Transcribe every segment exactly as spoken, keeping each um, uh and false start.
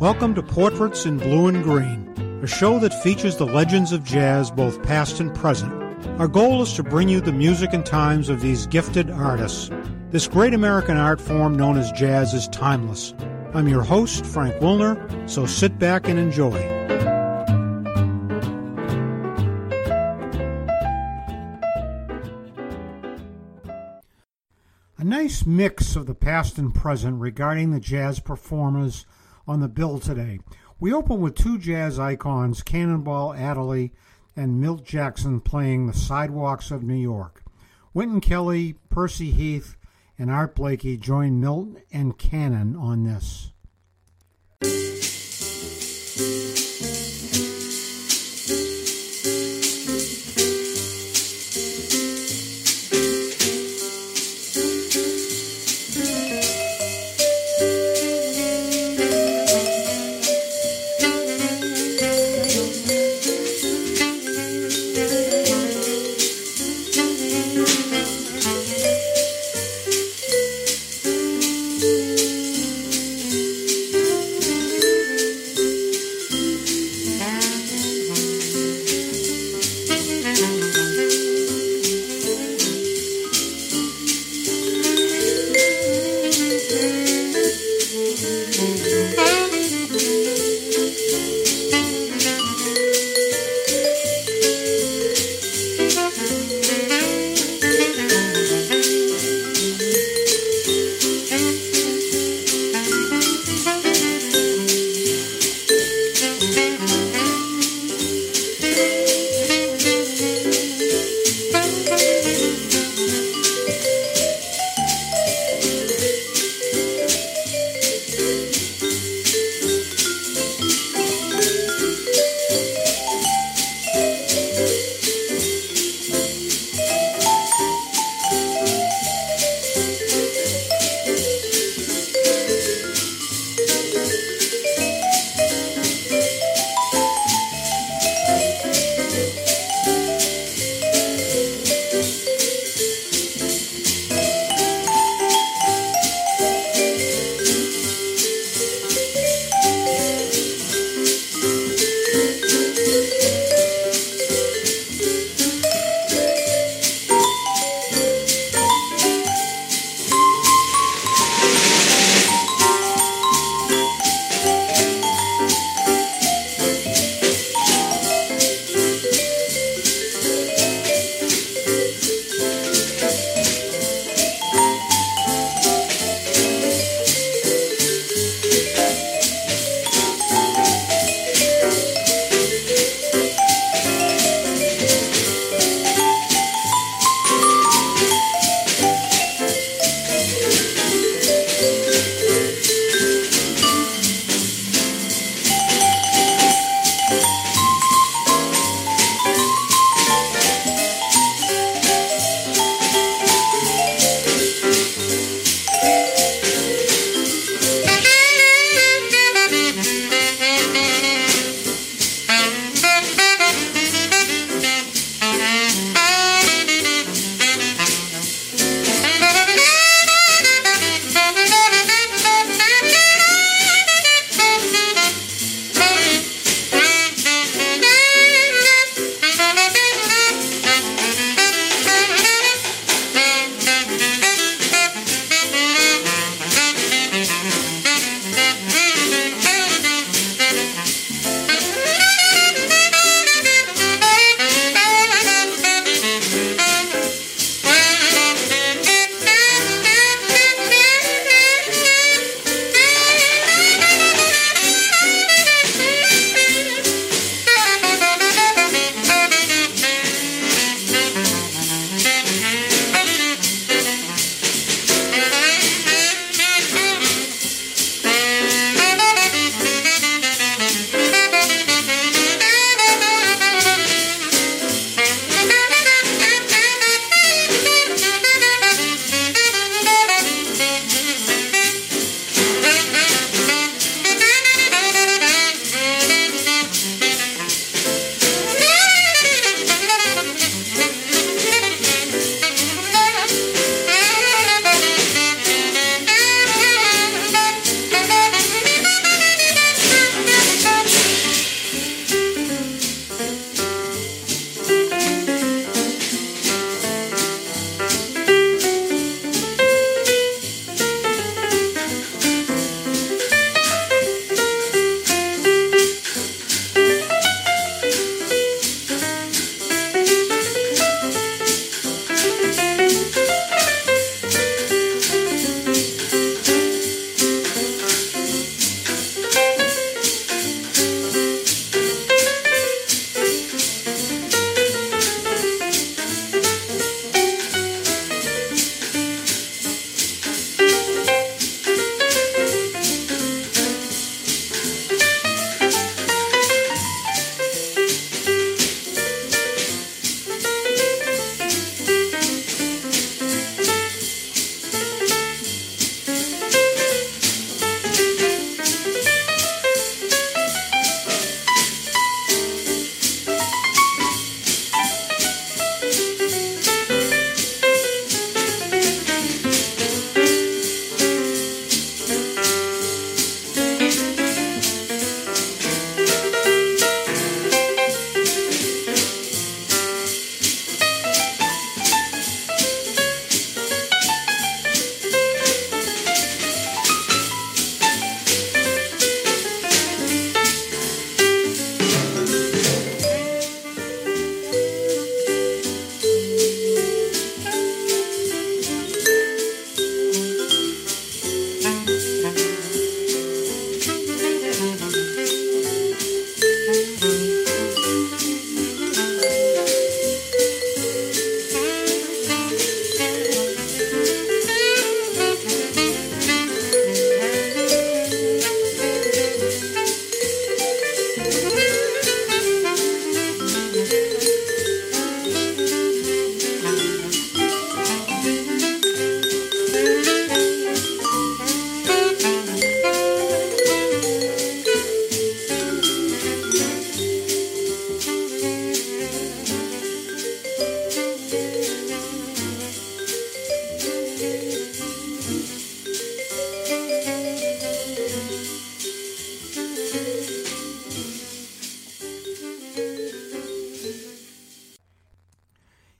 Welcome to Portraits in Blue and Green, a show that features the legends of jazz, both past and present. Our goal is to bring you the music and times of these gifted artists. This great American art form known as jazz is timeless. I'm your host, Frank Wilner, so sit back and enjoy. A nice mix of the past and present regarding the jazz performers on the bill today. We open with two jazz icons, Cannonball Adderley and Milt Jackson, playing the Sidewalks of New York. Wynton Kelly, Percy Heath, and Art Blakey join Milt and Cannon on this.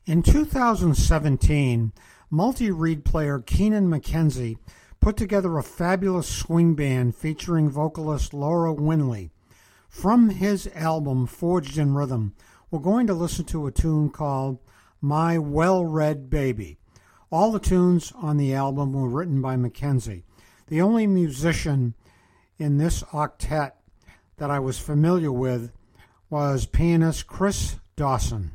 In two thousand seventeen, multi-reed player Keenan McKenzie put together a fabulous swing band featuring vocalist Laura Winley. From his album Forged in Rhythm, we're going to listen to a tune called My Well-Read Baby. All the tunes on the album were written by McKenzie. The only musician in this octet that I was familiar with was pianist Chris Dawson.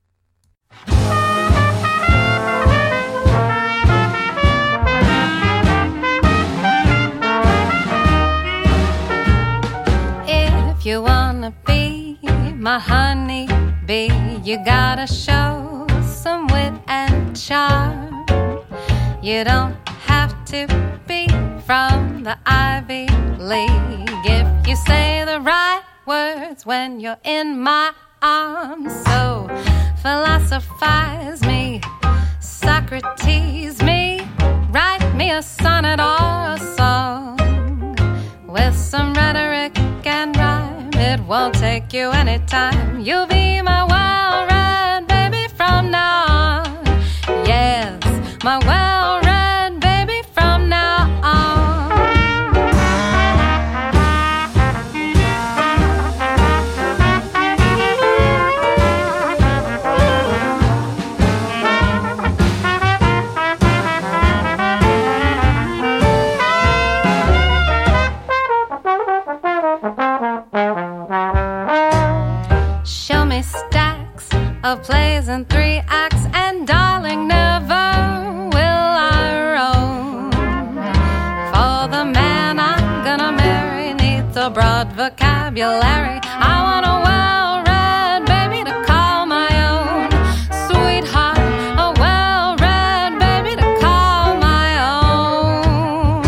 If you wanna be my honey bee, you gotta show some wit and charm. You don't have to be from the Ivy League if you say the right words when you're in my arms. So philosophize me, Socrates me, write me a sonnet or a song with some rhetoric and rhyme. It won't take you any time. You'll be my well-read baby from now on. Yes, my well-read baby from now on. Show me stacks of plays and three acts, and darling, never will I roam. For the man I'm gonna marry needs a broad vocabulary. I want a well-read baby to call my own. Sweetheart, a well-read baby to call my own.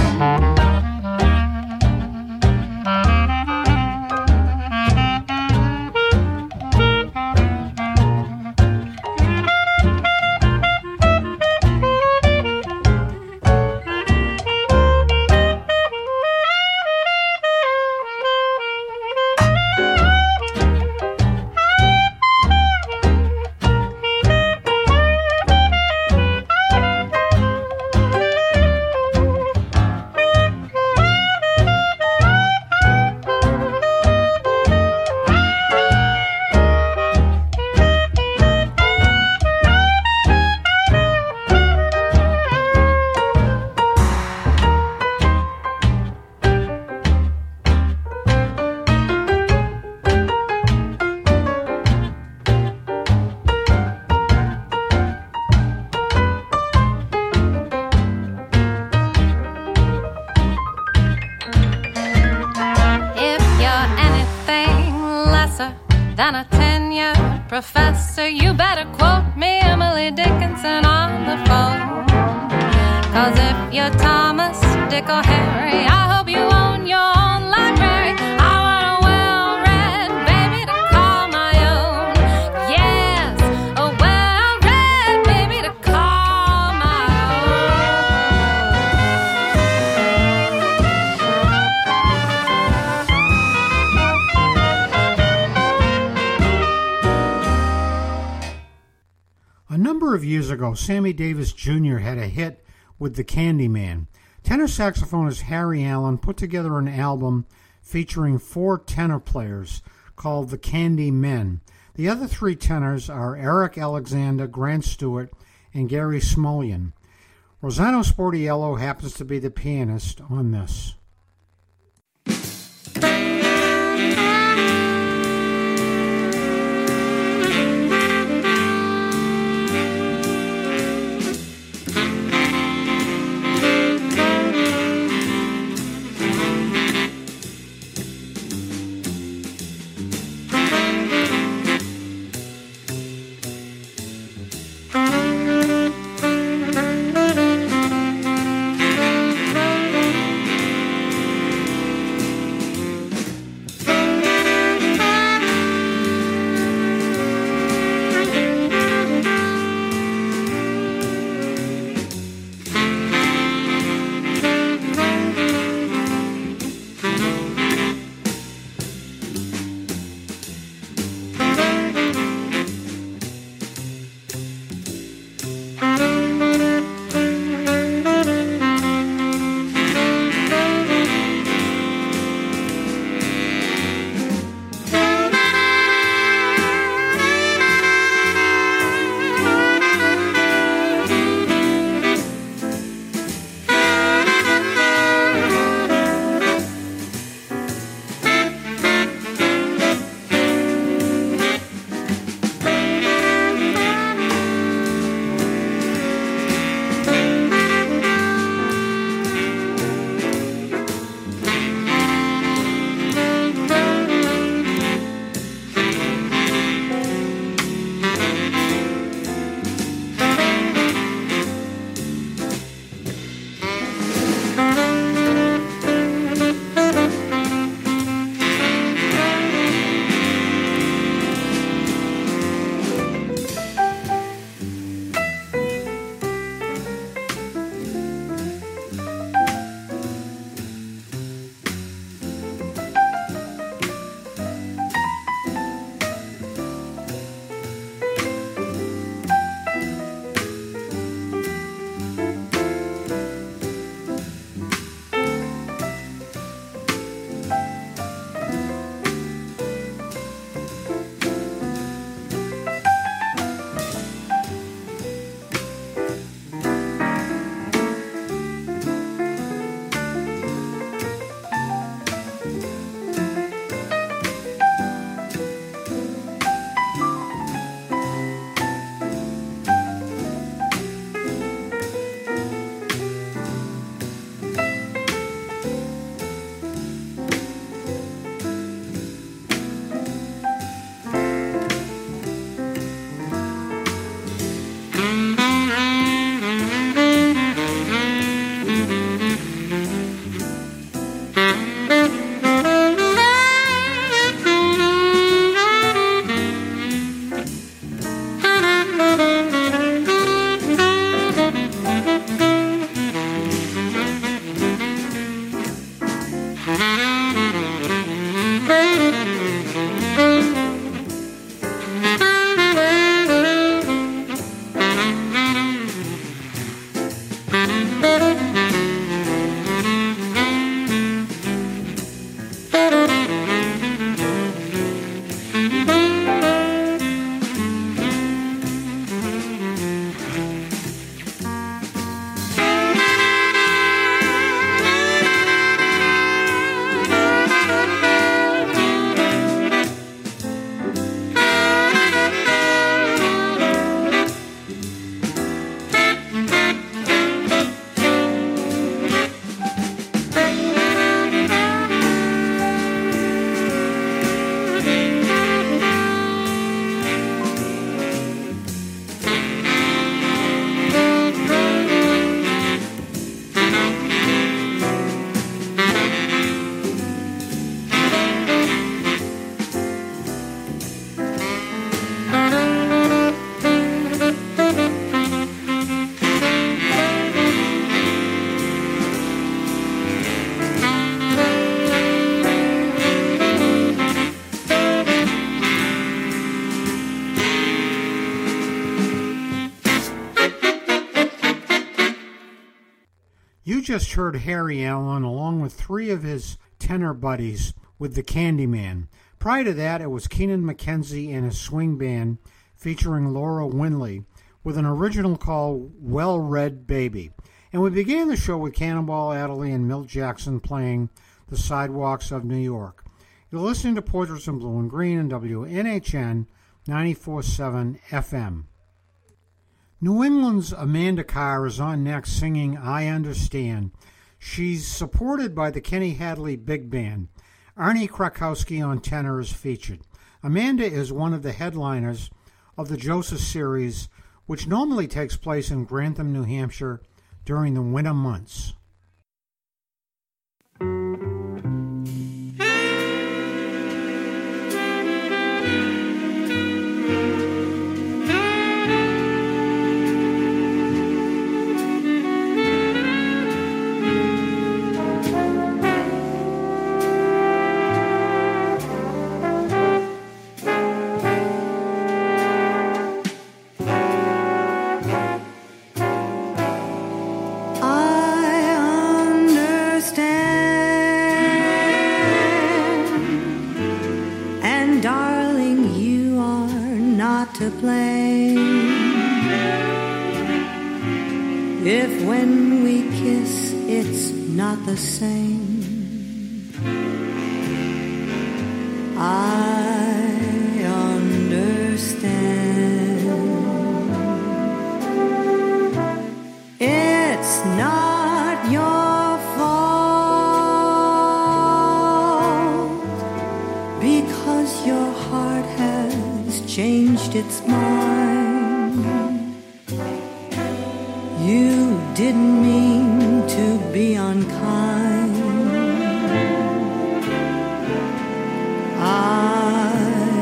Than a tenured professor, you better quote me Emily Dickinson on the phone. Cause if you're Thomas, Dick, or Harry, I hope you own your own library. I want a well-read baby to call my own. Yes, a well-read baby to call my A number of years ago, Sammy Davis Junior had a hit with the Candyman. Tenor saxophonist Harry Allen put together an album featuring four tenor players called the Candy Men. The other three tenors are Eric Alexander, Grant Stewart, and Gary Smulyan. Rosanna Sportiello happens to be the pianist on this. just heard Harry Allen along with three of his tenor buddies with the Candyman. Prior to that, it was Keenan McKenzie and his swing band featuring Laura Winley with an original called Well Read Baby. And we began the show with Cannonball Adderley and Milt Jackson playing The Sidewalks of New York. You're listening to Portraits in Blue and Green on W N H N ninety-four point seven F M. New England's Amanda Carr is on next singing I Understand. She's supported by the Kenny Hadley Big Band. Arnie Krakowski on tenor is featured. Amanda is one of the headliners of the Joseph series, which normally takes place in Grantham, New Hampshire during the winter months. To blame if when we kiss it's not the same. I understand. It's not your fault because your heart has changed its mind. You didn't mean to be unkind. I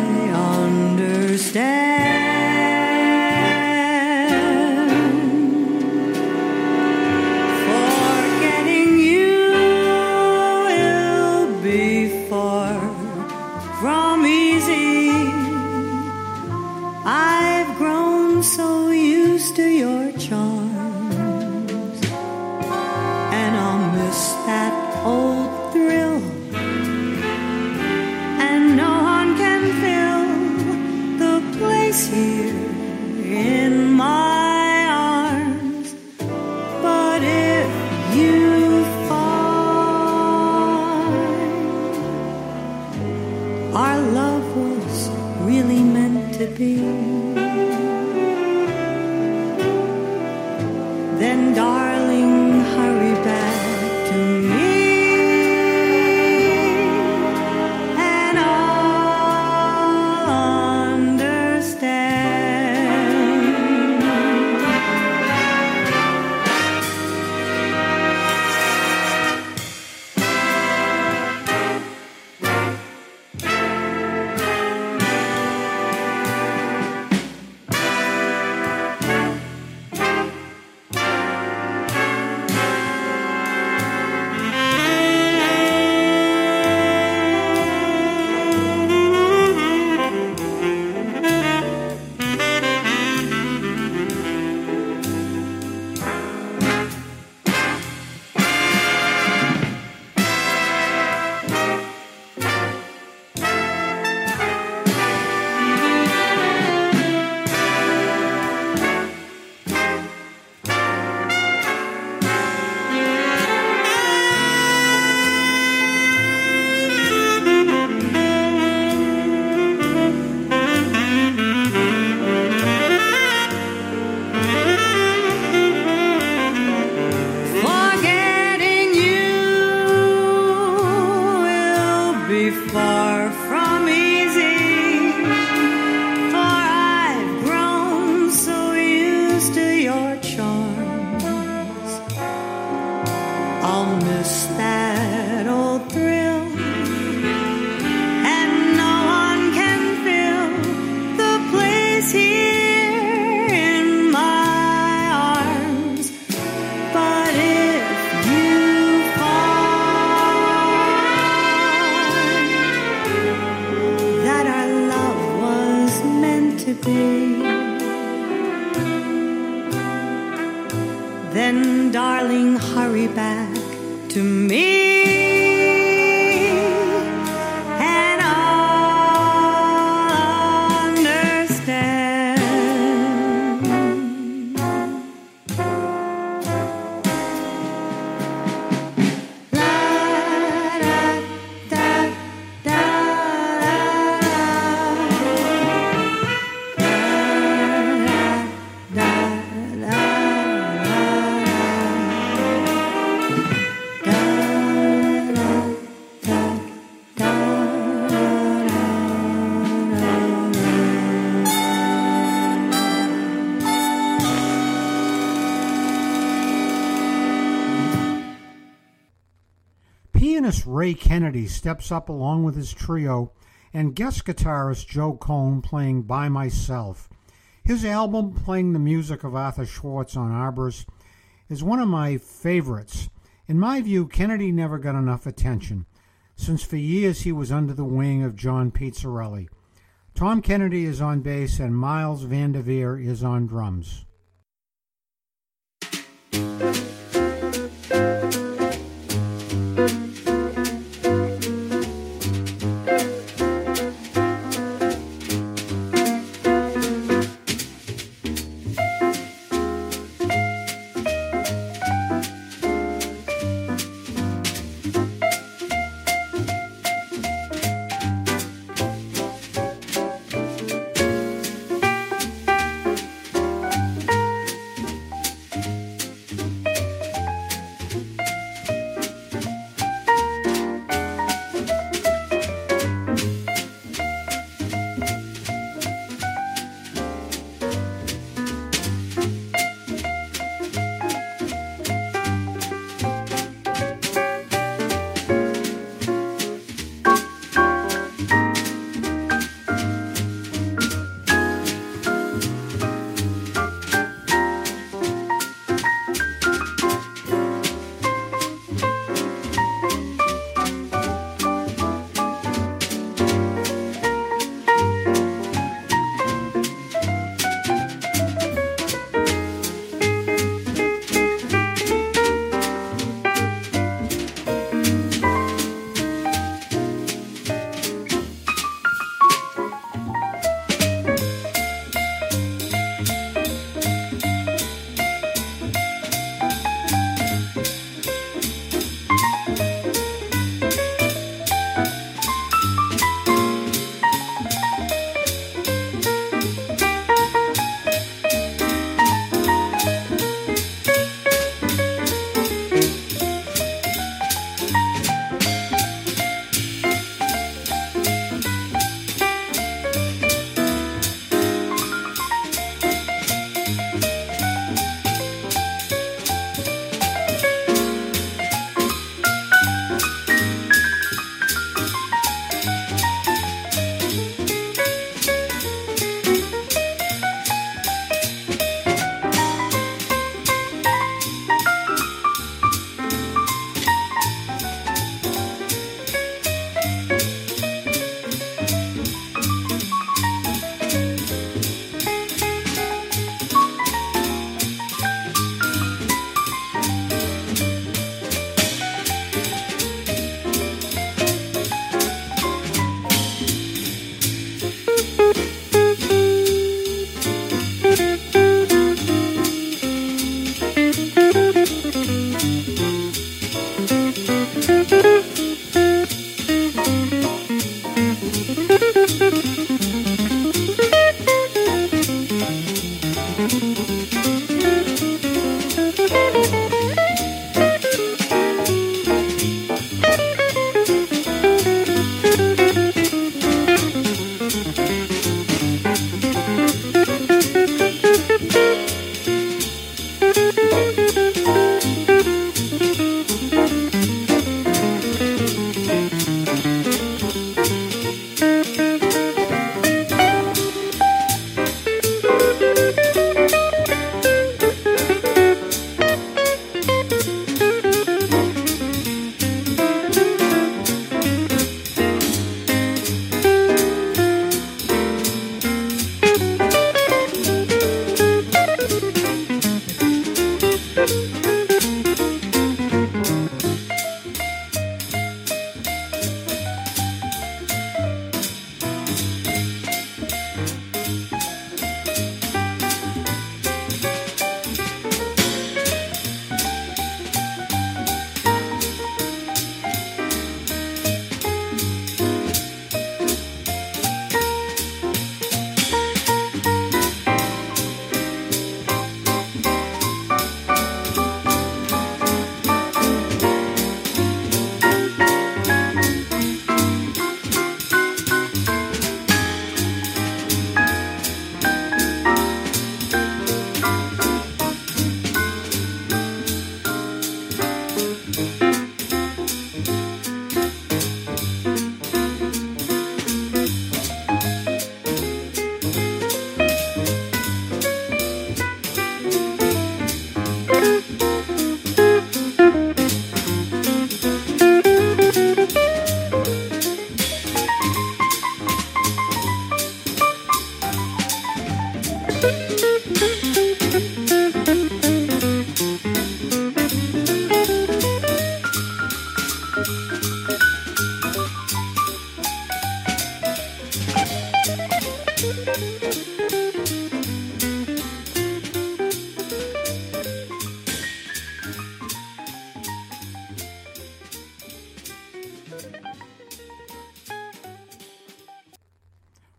understand. Forgetting you will be far from easy. I've grown so used to your charms, and I'll miss that old thrill, and no one can fill the place here in my arms. But if you find our love was really meant to be, then darling, hurry back to me, and I'll understand. Then, darling, hurry back to me, and all understand. La da da da da da da. Pianist Ray Kennedy steps up along with his trio and guest guitarist Joe Cohn playing By Myself. His album, playing the music of Arthur Schwartz on Arborist, is one of my favorites. In my view, Kennedy never got enough attention, since for years he was under the wing of John Pizzarelli. Tom Kennedy is on bass and Miles Vanderveer is on drums.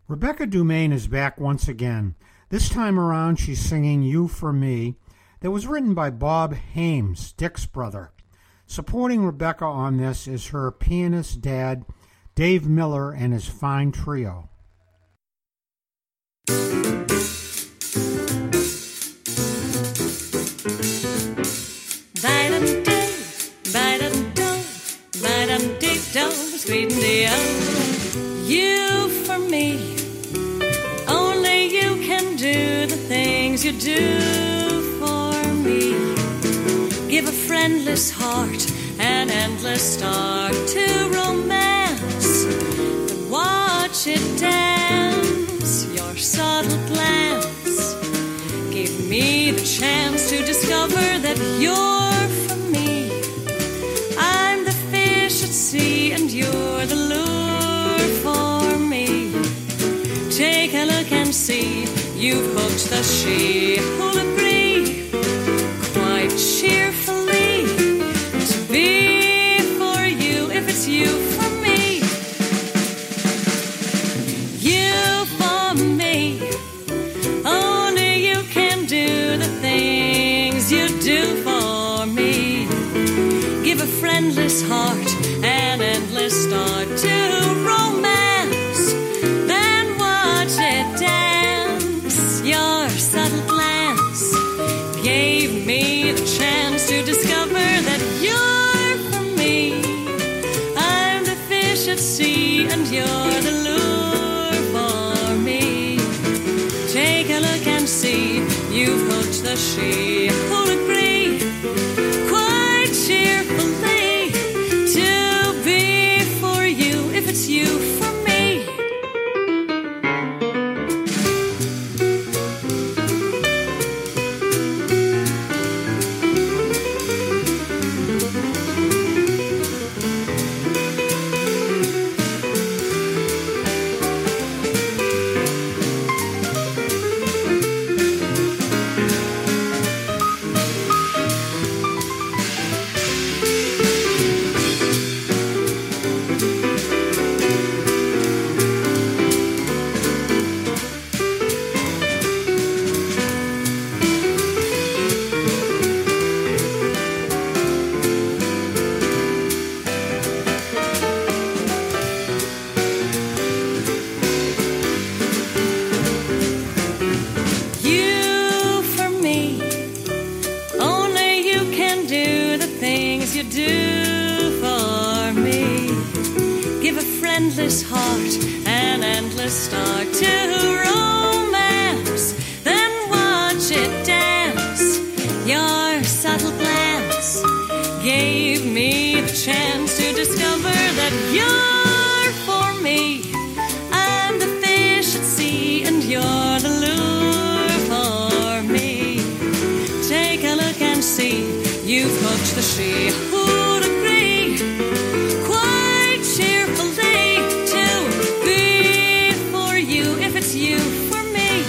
Rebecca Dumaine is back once again. This time around, she's singing You For Me, that was written by Bob Hames, Dick's brother. Supporting Rebecca on this is her pianist dad, Dave Miller, and his fine trio. You for me, only you can do the things you do for me. Give a friendless heart an endless start to romance, and watch it dance. Your subtle glance gave me the chance to discover that you're for me. I'm the fish at sea and you're the lure for me. Take a look and see, you've hooked the she who'll agree quite cheerfully to be for you if it's you for me. You for me, only you can do the things you do for me. Give a friendless heart an endless start to romance, then watch it dance. Your subtle glance gave me the chance to discover that you're for me. I'm the fish at sea and you're the lure for me. Take a look and see, you've hooked the she who'll agree quite cheerfully to be for you if it's you for me. Heart an endless start to romance, then watch it dance. Your subtle glance gave me the chance to discover that you're for me. I'm the fish at sea and you're the lure for me. Take a look and see, you've hooked the she who'd agree quite cheerfully if it's you for me.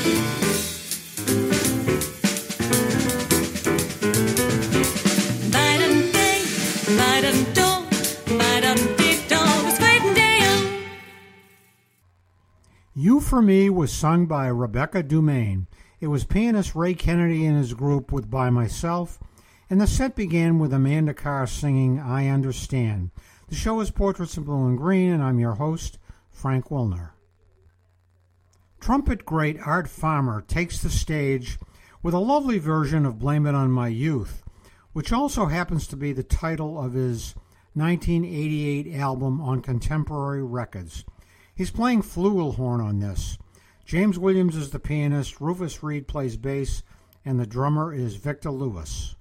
You For Me was sung by Rebecca Dumaine. It was pianist Ray Kennedy and his group with By Myself, and the set began with Amanda Carr singing I Understand. The show is Portraits in Blue and Green, and I'm your host, Frank Wilner. Trumpet great Art Farmer takes the stage with a lovely version of Blame It On My Youth, which also happens to be the title of his nineteen eighty-eight album on Contemporary Records. He's playing flugelhorn on this. James Williams is the pianist, Rufus Reid plays bass, and the drummer is Victor Lewis.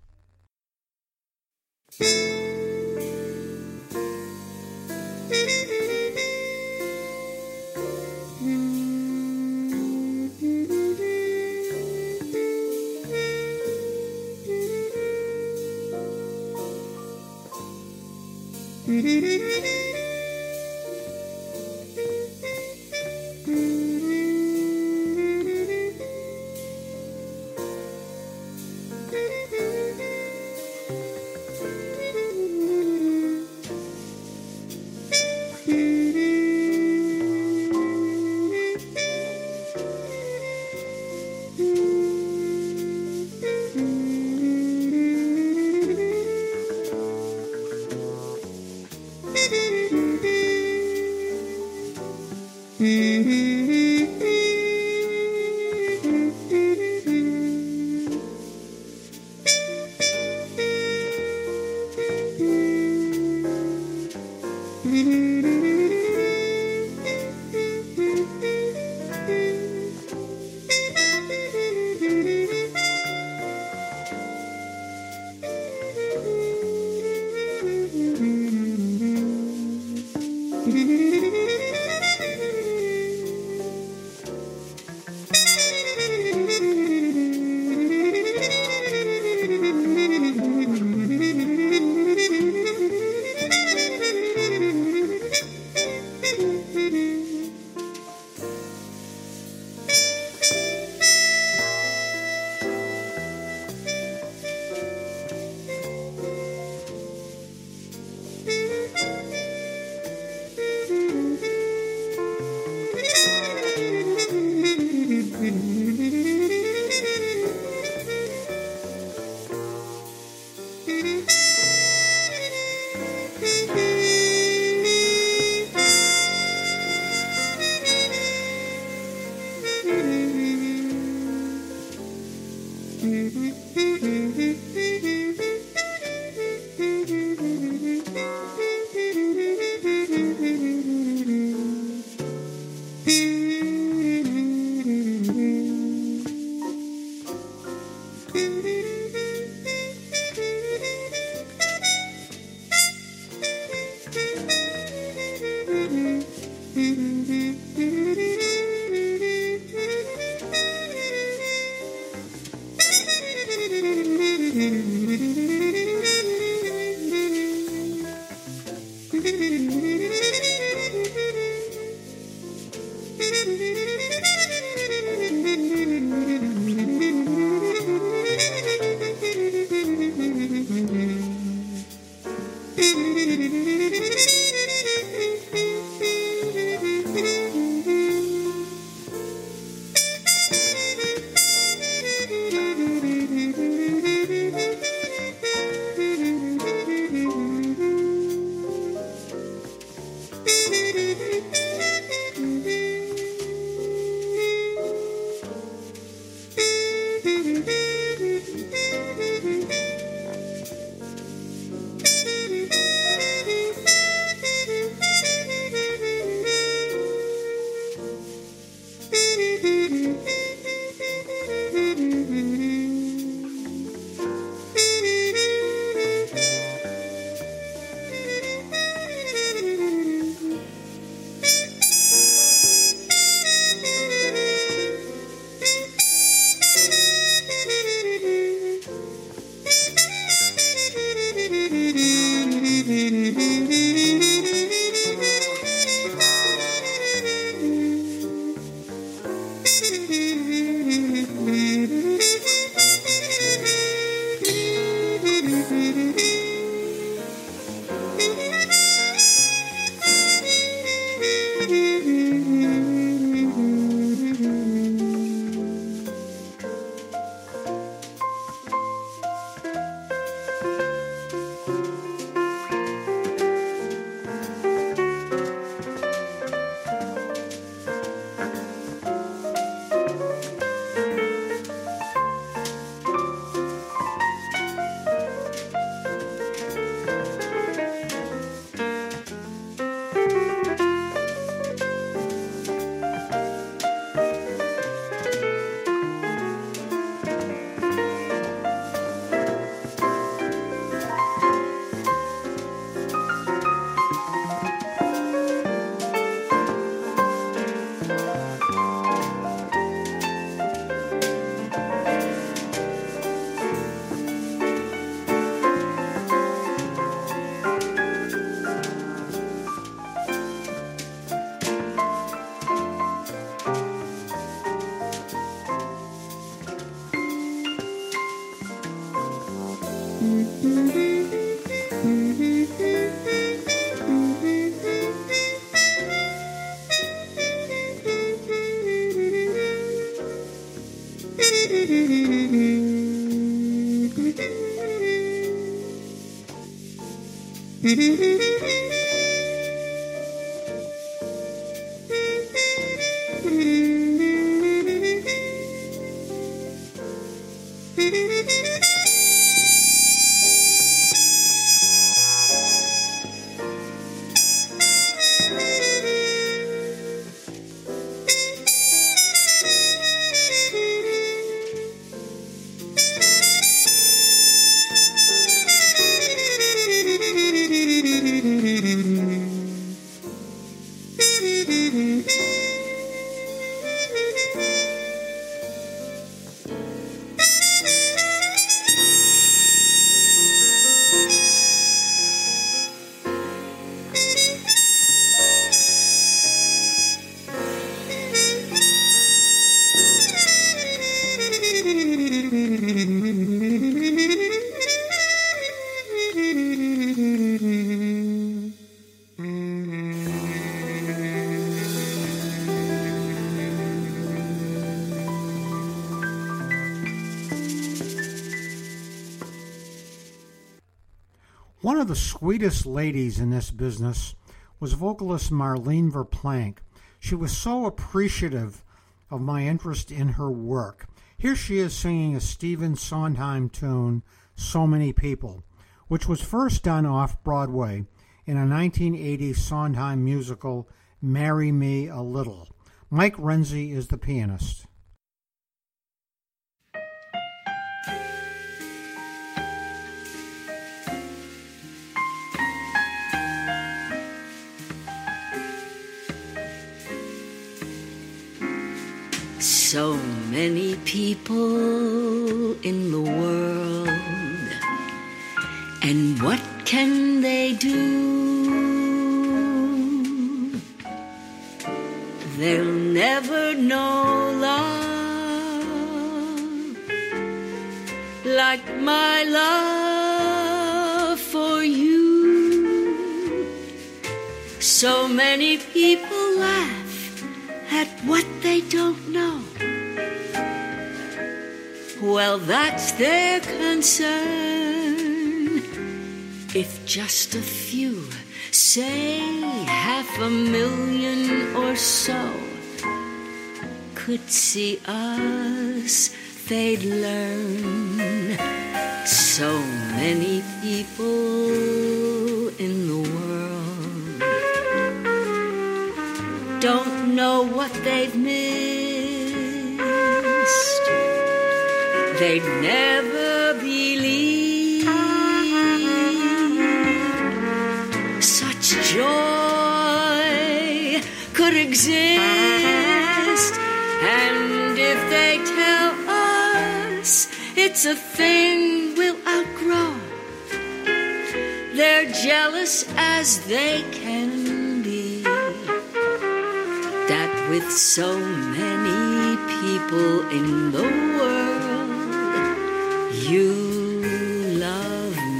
One of the sweetest ladies in this business was vocalist Marlene Verplank. She was so appreciative of my interest in her work. Here she is singing a Stephen Sondheim tune, So Many People, which was first done off-Broadway in a nineteen eighty Sondheim musical, Marry Me a Little. Mike Renzi is the pianist. So many people in the world, and what can they do? They'll never know love like my love for you. So many people laugh at what they don't know. Well, that's their concern. If just a few, say half a million or so, could see us, they'd learn. So many people in the world don't know what they've missed. They'd never believe such joy could exist. And if they tell us it's a thing we'll outgrow, they're jealous as they can be, that with so many people in the world, you love me.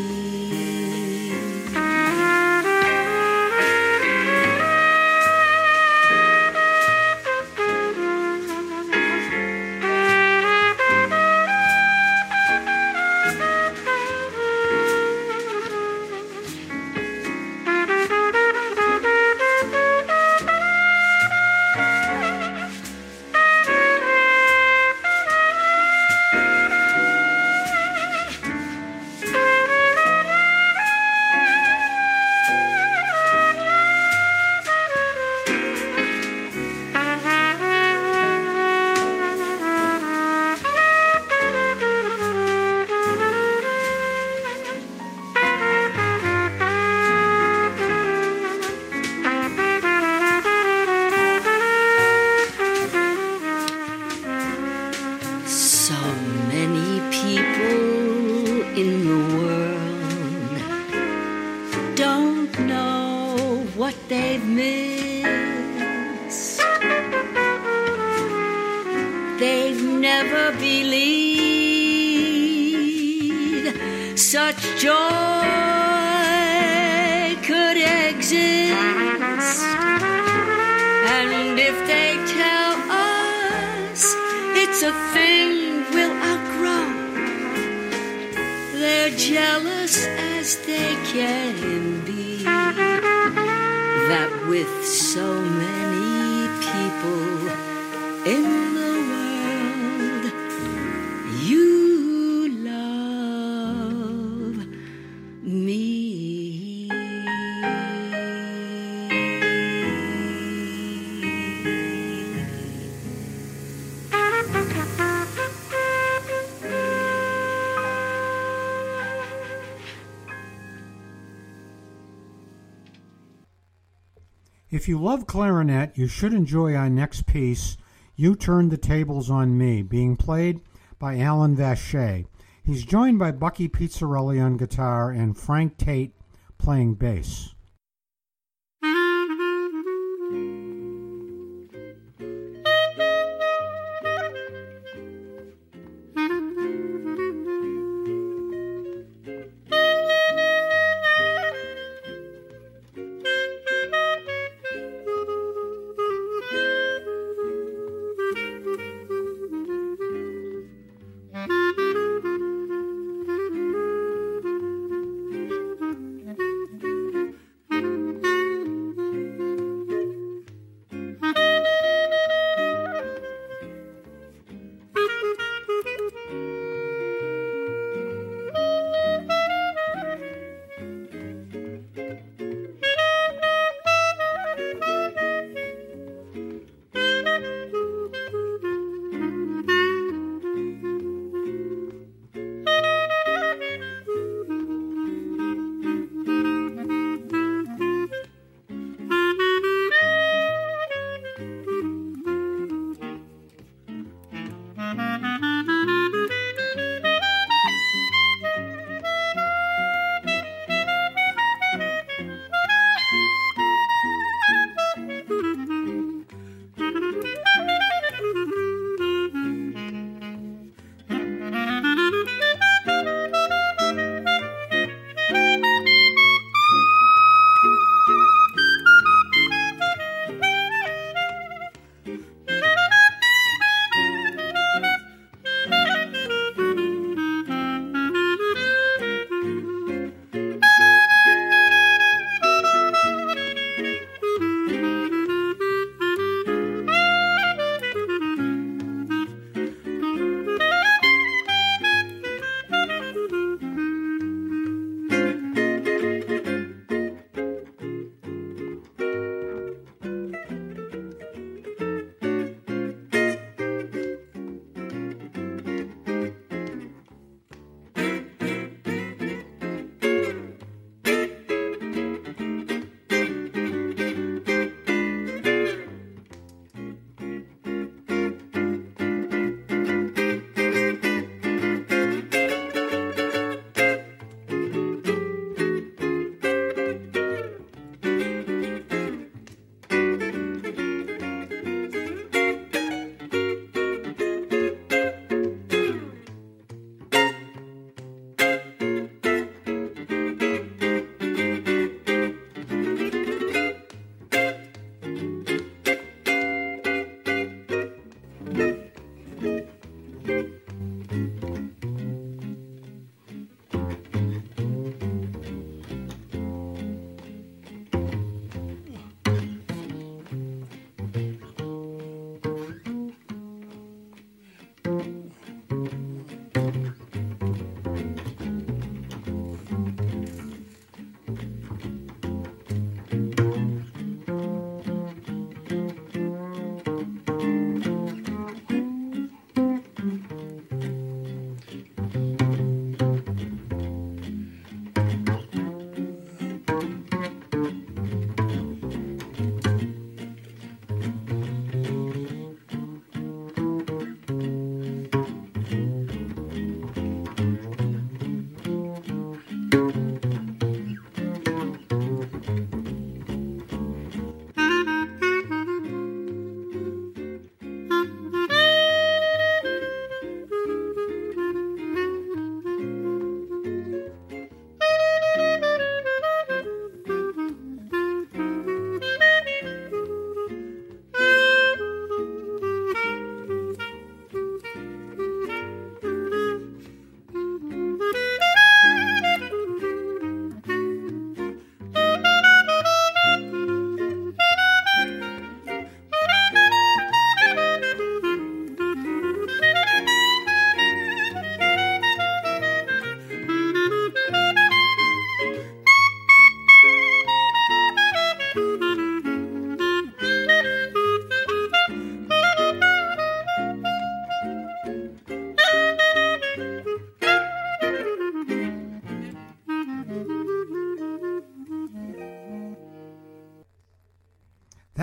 If you love clarinet, you should enjoy our next piece, You Turned the Tables on Me, being played by Alan Vacher. He's joined by Bucky Pizzarelli on guitar and Frank Tate playing bass.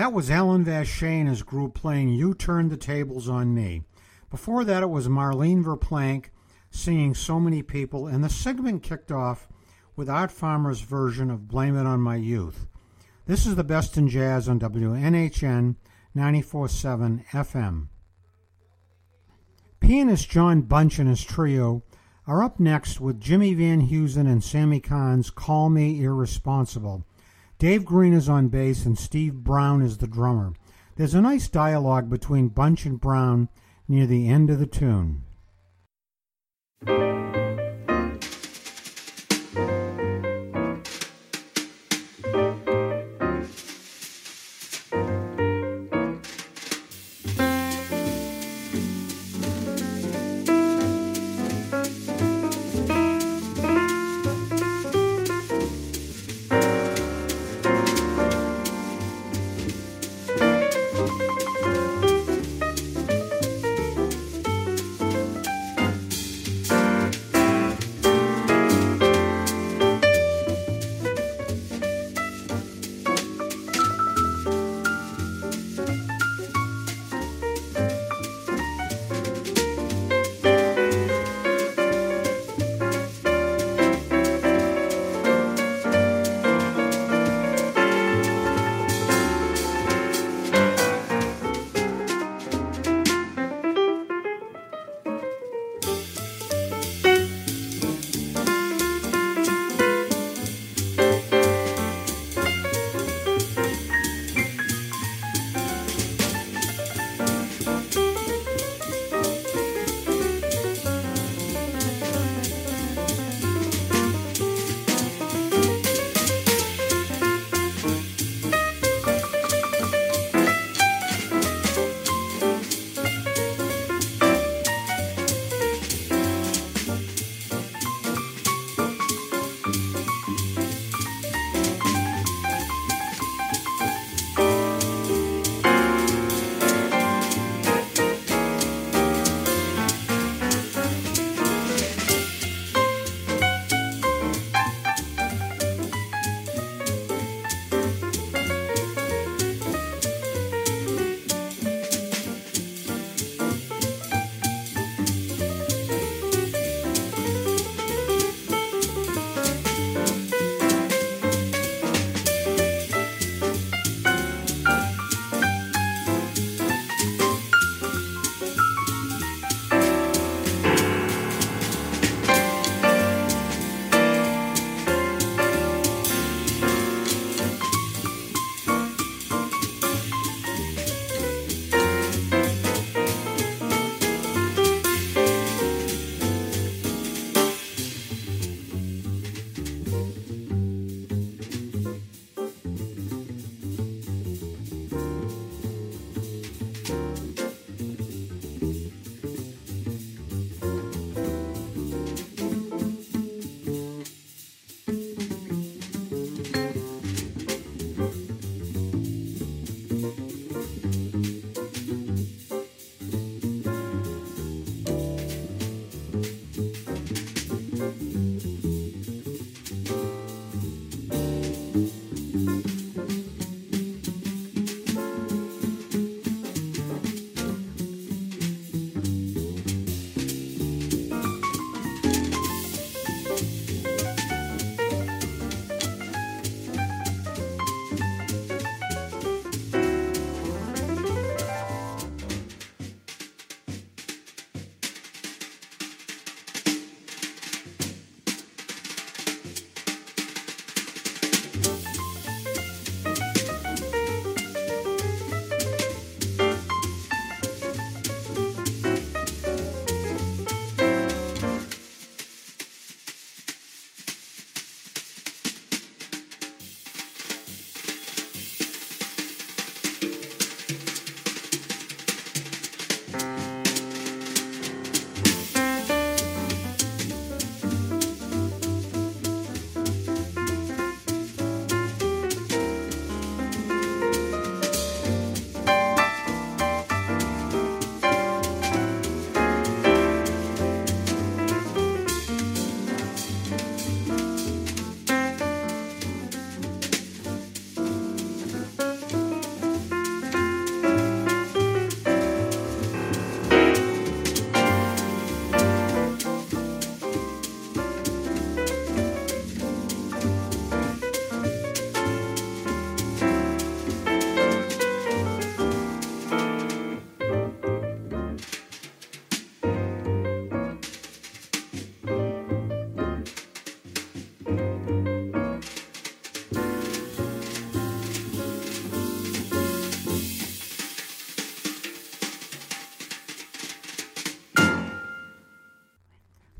That was Alan Vachey and his group playing You Turned the Tables on Me. Before that, it was Marlene Verplank singing So Many People, and the segment kicked off with Art Farmer's version of Blame It on My Youth. This is the best in jazz on W N H N ninety-four point seven F M. Pianist John Bunch and his trio are up next with Jimmy Van Heusen and Sammy Kahn's Call Me Irresponsible. Dave Green is on bass and Steve Brown is the drummer. There's a nice dialogue between Bunch and Brown near the end of the tune.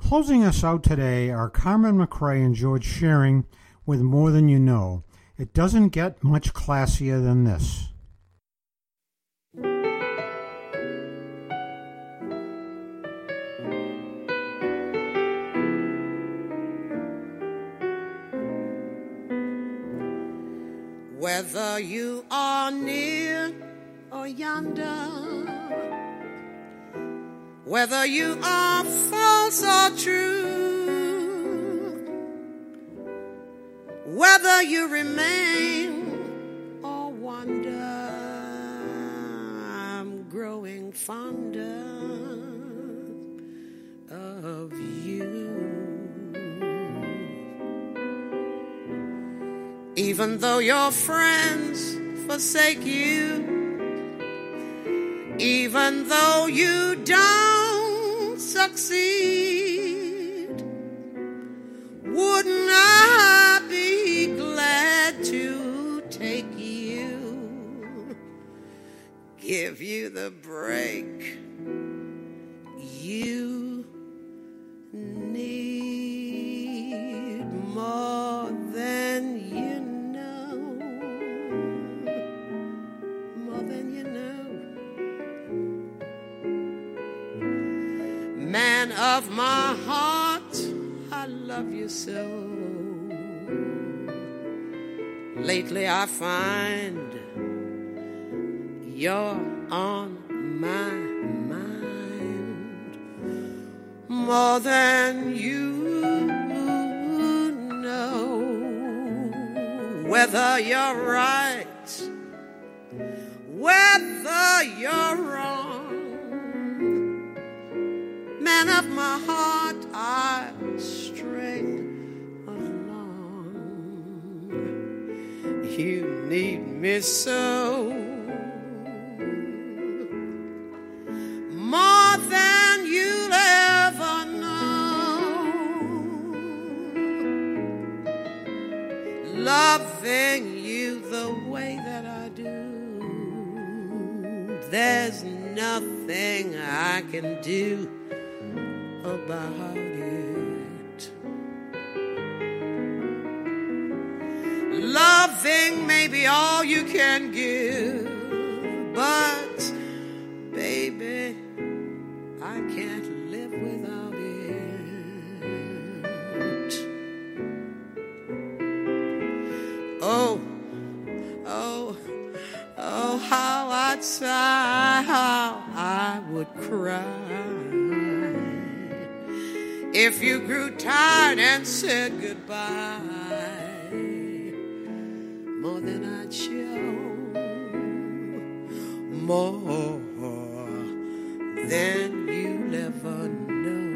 Closing us out today are Carmen McRae and George Shearing with More Than You Know. It doesn't get much classier than this. Whether you are near or yonder, whether you are false or true, whether you remain or wander, I'm growing fonder of you. Even though your friends forsake you, even though you don't succeed, wouldn't I be glad to take you, give you the break you need more than you know, more than you know. Man of my heart, I love you so. Lately I find you're on my mind more than you know. Whether you're right, whether you're wrong, man of my heart, I'll string along. You need me so, more than you'll ever know. Loving you the way that I do, there's nothing I can do about it. Loving may be all you can give, but baby, I can't live without it. Oh, oh, oh, how I'd sigh, how I would cry if you grew tired and said goodbye, more than I'd show, more than you'll ever know.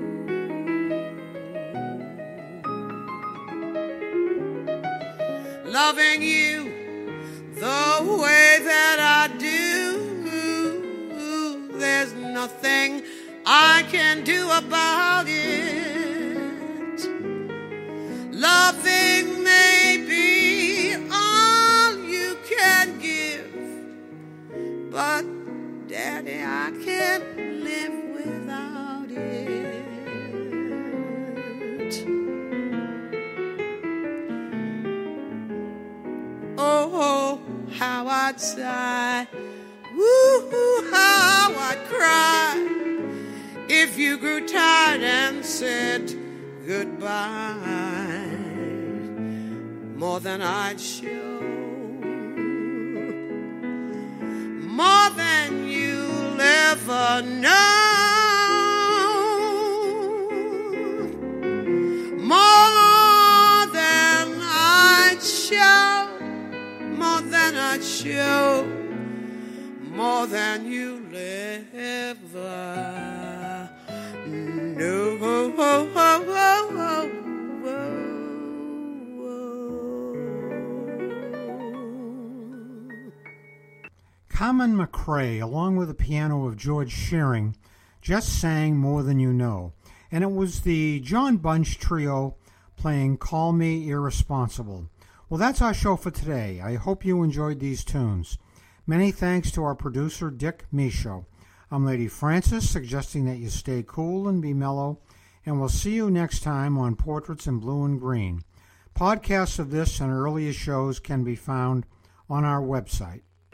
Loving you the way that I do, there's nothing I can do about it. Loving may be all you can give, but Daddy, I can't live without it. Oh, how I'd sigh, woo, how I'd cry if you grew tired and said goodbye, more than I'd show, more than you'll ever know, more than I'd show, more than I'd show, more than you'll ever know. Carmen McRae, along with the piano of George Shearing, just sang More Than You Know, and it was the John Bunch Trio playing Call Me Irresponsible. Well, that's our show for today. I hope you enjoyed these tunes. Many thanks to our producer, Dick Michaud. I'm Lady Francis, suggesting that you stay cool and be mellow, and we'll see you next time on Portraits in Blue and Green. Podcasts of this and earlier shows can be found on our website.